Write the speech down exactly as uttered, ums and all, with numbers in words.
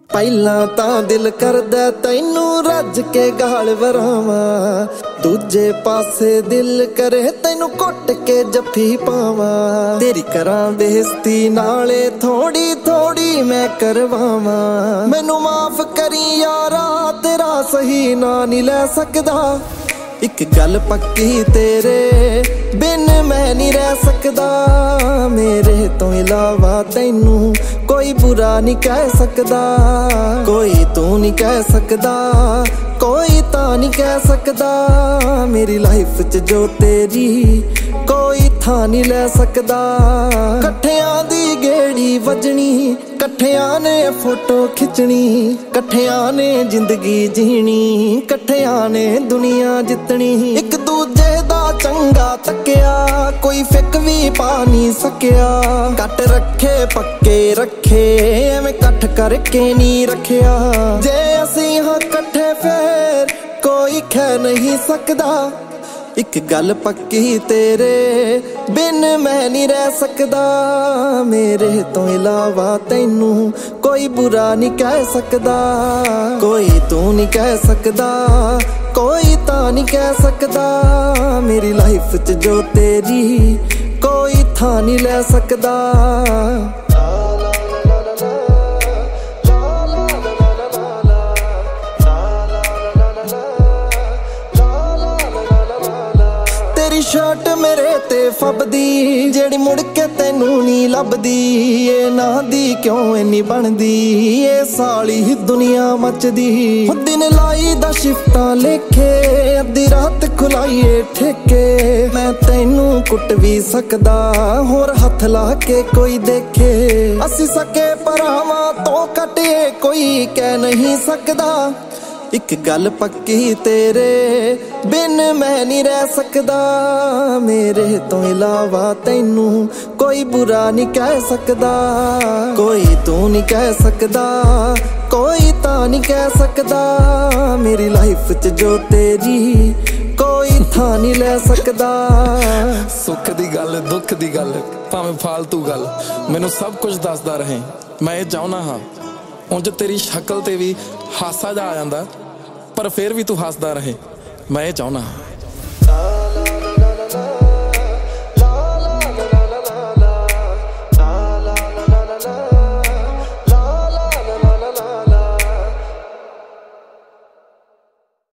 ਪਹਿਲਾਂ ਤਾਂ ਦਿਲ ਕਰਦਾ ਤੈਨੂੰ ਰੱਜ ਕੇ ਗਾਲ ਵਰਾਵਾਂ, ਦੂਜੇ ਪਾਸੇ ਦਿਲ ਕਰੇ ਤੈਨੂੰ ਕੁੱਟ ਕੇ ਜੱਫੀ ਪਾਵਾਂ। ਤੇਰੀ ਕਰਾਂ ਬੇਇੱਜ਼ਤੀ ਨਾਲੇ ਥੋੜੀ ਥੋੜੀ ਮੈਂ ਕਰਵਾਵਾਂ। ਮੈਨੂੰ ਮਾਫ ਕਰੀ ਯਾਰਾ ਤੇਰਾ ਸਹੀ ਨਾਂ ਨਹੀਂ ਲੈ ਸਕਦਾ। ਇੱਕ ਗੱਲ ਪੱਕੀ ਤੇਰੇ ਬਿਨ ਮੈਂ ਨਹੀਂ ਰਹਿ ਸਕਦਾ। ਮੇਰੇ ਤੋਂ ਇਲਾਵਾ ਤੈਨੂੰ ਕੋਈ ਬੁਰਾ ਨਹੀਂ ਕਹਿ ਸਕਦਾ। ਕੋਈ ਤੂੰ ਨਹੀਂ ਕਹਿ ਸਕਦਾ, ਕੋਈ ਤਾਂ ਨਹੀਂ ਕਹਿ ਸਕਦਾ। ਮੇਰੀ ਲਾਈਫ 'ਚ ਜੋ ਤੇਰੀ ਕੋਈ ਥਾਂ ਨਹੀਂ ਲੈ ਸਕਦਾ। ਇਕੱਠਿਆਂ ਦੀ ਗੇੜੀ ਵੱਜਣੀ, ਇਕੱਠਿਆਂ ਨੇ ਫੋਟੋ ਖਿੱਚਣੀ, ਇਕੱਠਿਆਂ ਨੇ ਜ਼ਿੰਦਗੀ ਜੀਣੀ, ਇਕੱਠਿਆਂ ਨੇ ਦੁਨੀਆ ਜਿੱਤਣੀ। ਇੱਕ ਦੂਜੇ ਦਾ ਚੰਗਾ ਤੱਕਿਆ ਕੋਈ ਫਿੱਕ ਵੀ ਪਾ ਨਹੀਂ ਸਕਿਆ। ਕੱਟ ਰੱਖੇ ਪੱਕੇ ਰੱਖੇ ਐਵੇਂ ਇਕੱਠ ਕਰਕੇ ਨਹੀਂ ਰੱਖਿਆ। ਜੇ ਅਸੀਂ ਹਾਂ ਇਕੱਠੇ ਫੇਰ ਕੋਈ ਖਹਿ ਨਹੀਂ ਸਕਦਾ। ਇੱਕ ਗੱਲ ਪੱਕੀ ਤੇਰੇ ਬਿਨ ਮੈਂ ਨਹੀਂ ਰਹਿ ਸਕਦਾ। ਮੇਰੇ ਤੋਂ ਇਲਾਵਾ ਤੈਨੂੰ ਕੋਈ ਬੁਰਾ ਨਹੀਂ ਕਹਿ ਸਕਦਾ। ਕੋਈ ਤੂੰ ਨਹੀਂ ਕਹਿ ਸਕਦਾ, ਕੋਈ ਤਾਂ ਨਹੀਂ ਕਹਿ ਸਕਦਾ। ਮੇਰੀ ਲਾਈਫ 'ਚ ਜੋ ਤੇਰੀ ਕੋਈ ਥਾਂ ਨਹੀਂ ਲੈ ਸਕਦਾ। ਸ਼ਰਟ ਮੇਰੇ ਤੇ ਫੱਬਦੀ ਜਿਹੜੀ ਮੁੜ ਕੇ ਤੈਨੂੰ ਨਹੀਂ ਲੱਭਦੀ। ਇਹ ਨਾਂ ਦੀ ਕਿਉਂ ਇੰਨੀ ਬਣਦੀ, ਇਹ ਸਾਲੀ ਦੁਨੀਆ ਮੱਚਦੀ। ਦਿਨ ਲਾਈ ਦਾ ਸ਼ਿਫਟਾਂ ਲੇਖੇ ਅੱਧੀ ਰਾਤ ਖੁਲਾਈਏ ਠੇਕੇ। ਮੈਂ ਤੈਨੂੰ ਕੁੱਟ ਵੀ ਸਕਦਾ ਹੋਰ ਹੱਥ ਲਾ ਕੇ ਕੋਈ ਦੇਖੇ। ਅਸੀਂ ਸਕੇ ਭਰਾਵਾਂ ਤੋਂ ਘਟੇ ਕੋਈ ਕਹਿ ਨਹੀਂ ਸਕਦਾ। ਇੱਕ ਗੱਲ ਪੱਕੀ ਤੇਰੇ ਬਿਨ ਮੈਂ ਨਹੀਂ ਰਹਿ ਸਕਦਾ। ਮੇਰੇ ਤੋਂ ਇਲਾਵਾ ਤੈਨੂੰ ਕੋਈ ਬੁਰਾ ਨਹੀਂ ਕਹਿ ਸਕਦਾ। ਕੋਈ ਤੂੰ ਨਹੀਂ ਕਹਿ ਸਕਦਾ, ਕੋਈ ਤਾਂ ਨਹੀਂ ਕਹਿ ਸਕਦਾ। ਮੇਰੀ ਲਾਈਫ 'ਚ ਜੋ ਤੇਰੀ ਕੋਈ ਥਾਂ ਨਹੀਂ ਲੈ ਸਕਦਾ। ਸੁੱਖ ਦੀ ਗੱਲ ਦੁੱਖ ਦੀ ਗੱਲ ਭਾਵੇਂ ਫਾਲਤੂ ਗੱਲ ਮੈਨੂੰ ਸਭ ਕੁਝ ਦੱਸਦਾ ਰਹੇ। ਮੈਂ ਇਹ ਚਾਹੁੰਦਾ ਹਾਂ ਉਂਝ ਤੇਰੀ ਸ਼ਕਲ ਤੇ ਵੀ ਹਾਸਾ ਜਿਹਾ ਆ ਜਾਂਦਾ ਪਰ ਫਿਰ ਵੀ ਤੂੰ ਹੱਸਦਾ ਰਹੇ। ਮੈਂ ਇਹ ਚਾਹੁੰਦਾ ਹਾਂ।